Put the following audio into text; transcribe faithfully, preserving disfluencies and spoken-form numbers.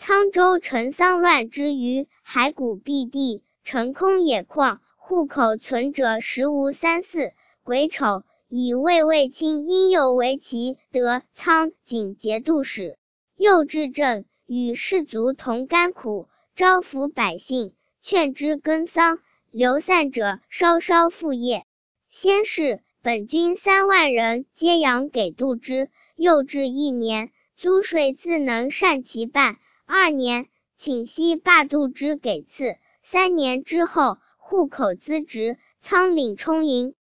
沧州陈丧乱之余，骸骨蔽地，成空野旷，户口存者实无三四。癸丑，以魏卫青因有为其德苍景节度使，又治政，与士族同甘苦，招抚百姓，劝之耕桑，流散者稍稍复业。先是，本军三万人，皆养给度之。又至一年，租税自能善其半。二年，请息罢度之给赐。三年之后，户口资职，仓廪充盈，